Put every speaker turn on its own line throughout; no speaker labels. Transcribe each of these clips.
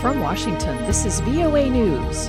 From Washington, this is VOA News.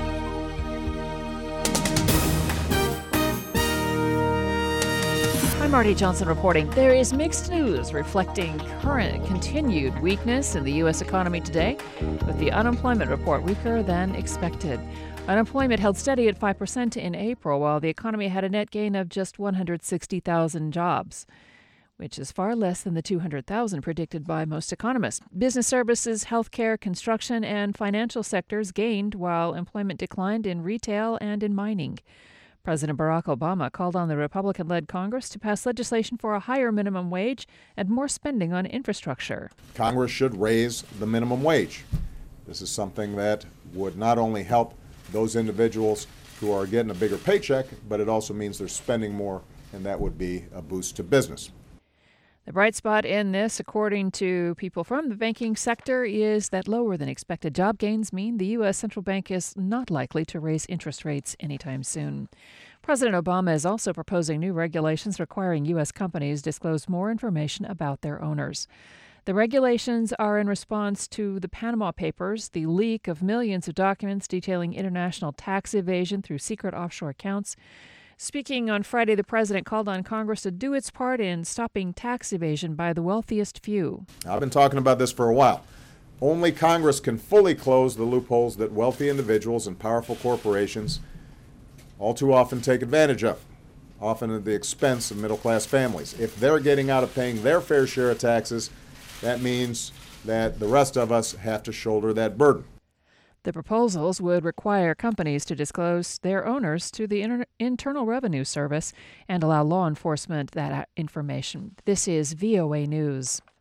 I'm Marty Johnson reporting. There is mixed news reflecting current continued weakness in the U.S. economy today, with the unemployment report weaker than expected. Unemployment held steady at 5% in April, while the economy had a net gain of just 160,000 jobs, which is far less than the 200,000 predicted by most economists. Business services, healthcare, construction, and financial sectors gained, while employment declined in retail and in mining. President Barack Obama called on the Republican-led Congress to pass legislation for a higher minimum wage and more spending on infrastructure.
Congress should raise the minimum wage. This is something that would not only help those individuals who are getting a bigger paycheck, but it also means they're spending more, and that would be a boost to business.
The bright spot in this, according to people from the banking sector, is that lower than expected job gains mean the U.S. Central Bank is not likely to raise interest rates anytime soon. President Obama is also proposing new regulations requiring U.S. companies disclose more information about their owners. The regulations are in response to the Panama Papers, the leak of millions of documents detailing international tax evasion through secret offshore accounts. Speaking on Friday, the president called on Congress to do its part in stopping tax evasion by the wealthiest few.
I've been talking about this for a while. Only Congress can fully close the loopholes that wealthy individuals and powerful corporations all too often take advantage of, often at the expense of middle-class families. If they're getting out of paying their fair share of taxes, that means that the rest of us have to shoulder that burden.
The proposals would require companies to disclose their owners to the Internal Revenue Service and allow law enforcement that information. This is VOA News.